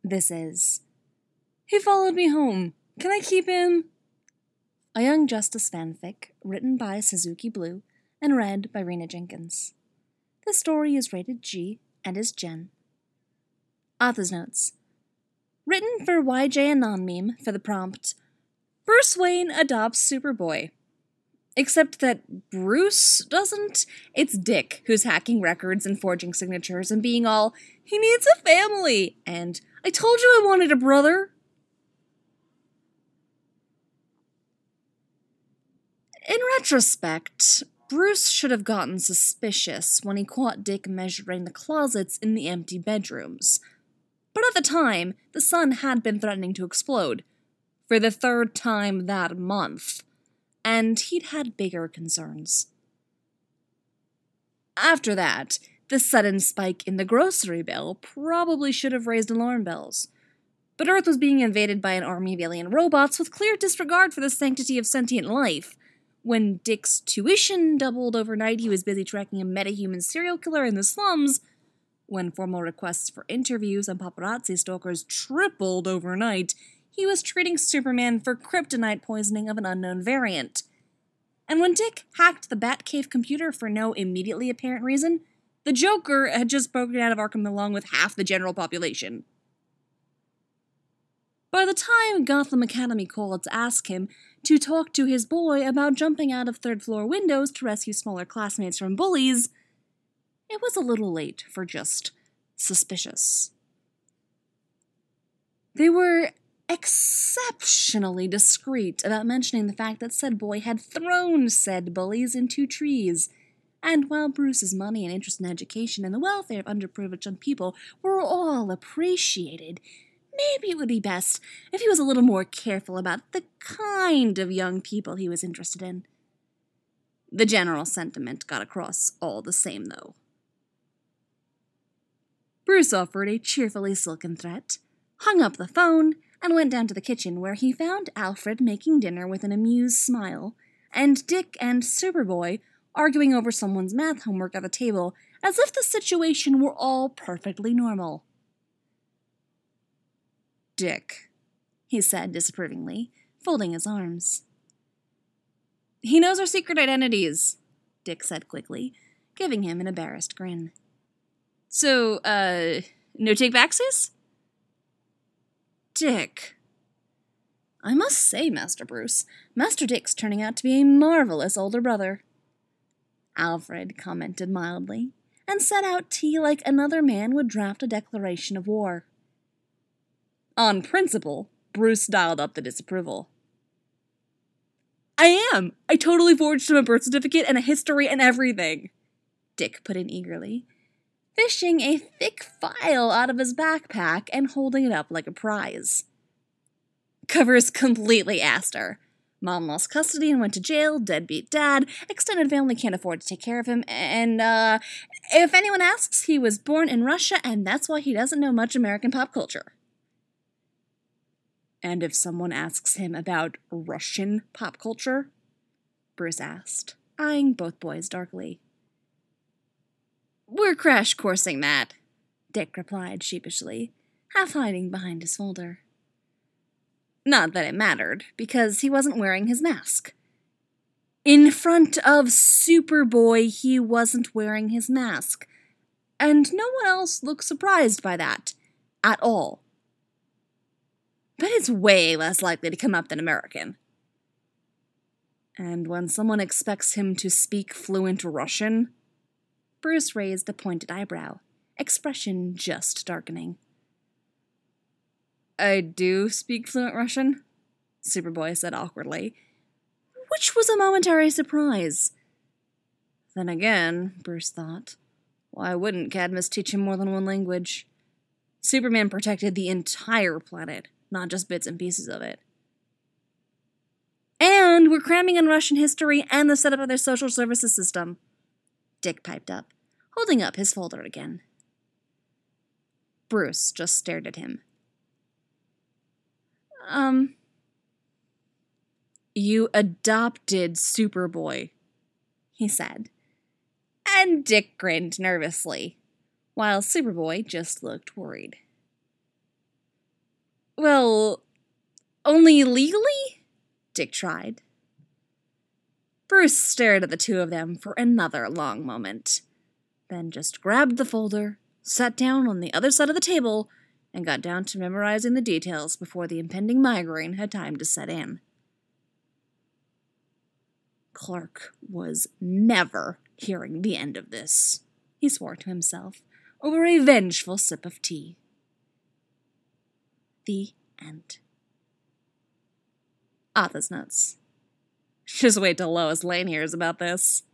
This is He Followed Me Home. Can I keep him? A Young Justice fanfic written by Suzuki Blue and read by Rena Jenkins. This story is rated G and is Gen. Author's notes. Written for YJ Anon for the prompt, Bruce Wayne adopts Superboy. Except that Bruce doesn't. It's Dick who's hacking records and forging signatures and being all, he needs a family, and I told you I wanted a brother. In retrospect, Bruce should have gotten suspicious when he caught Dick measuring the closets in the empty bedrooms. But at the time, the sun had been threatening to explode, for the third time that month, and he'd had bigger concerns. After that, the sudden spike in the grocery bill probably should have raised alarm bells. But Earth was being invaded by an army of alien robots with clear disregard for the sanctity of sentient life. When Dick's tuition doubled overnight, he was busy tracking a metahuman serial killer in the slums. When formal requests for interviews and paparazzi stalkers tripled overnight, he was treating Superman for kryptonite poisoning of an unknown variant. And when Dick hacked the Batcave computer for no immediately apparent reason, the Joker had just broken out of Arkham along with half the general population. By the time Gotham Academy called to ask him to talk to his boy about jumping out of third-floor windows to rescue smaller classmates from bullies, it was a little late for just suspicious. They were exceptionally discreet about mentioning the fact that said boy had thrown said bullies into trees, and while Bruce's money and interest in education and the welfare of underprivileged young people were all appreciated, maybe it would be best if he was a little more careful about the kind of young people he was interested in. The general sentiment got across all the same, though. Bruce offered a cheerfully silken threat, hung up the phone, and went down to the kitchen where he found Alfred making dinner with an amused smile, and Dick and Superboy arguing over someone's math homework at the table as if the situation were all perfectly normal. Dick, he said disapprovingly, folding his arms. He knows our secret identities, Dick said quickly, giving him an embarrassed grin. So, no take-backsies? Dick. I must say, Master Bruce, Master Dick's turning out to be a marvelous older brother. Alfred commented mildly, and set out tea like another man would draft a declaration of war. On principle, Bruce dialed up the disapproval. I am! I totally forged him a birth certificate and a history and everything, Dick put in eagerly, fishing a thick file out of his backpack and holding it up like a prize. Covers completely asked her. Mom lost custody and went to jail, deadbeat dad, extended family can't afford to take care of him, and, if anyone asks, he was born in Russia and that's why he doesn't know much American pop culture. And if someone asks him about Russian pop culture? Bruce asked, eyeing both boys darkly. We're crash coursing that, Dick replied sheepishly, half hiding behind his folder. Not that it mattered, because he wasn't wearing his mask. In front of Superboy, he wasn't wearing his mask, and no one else looked surprised by that, at all. But it's way less likely to come up than American. And when someone expects him to speak fluent Russian, Bruce raised a pointed eyebrow, expression just darkening. I do speak fluent Russian, Superboy said awkwardly, which was a momentary surprise. Then again, Bruce thought, why wouldn't Cadmus teach him more than one language? Superman protected the entire planet, not just bits and pieces of it. And we're cramming in Russian history and the setup of their social services system, Dick piped up, holding up his folder again. Bruce just stared at him. You adopted Superboy, he said. And Dick grinned nervously, while Superboy just looked worried. Well, only legally? Dick tried. Bruce stared at the two of them for another long moment, then just grabbed the folder, sat down on the other side of the table, and got down to memorizing the details before the impending migraine had time to set in. Clark was never hearing the end of this, he swore to himself, over a vengeful sip of tea. The end. Author's notes. Just wait till Lois Lane hears about this.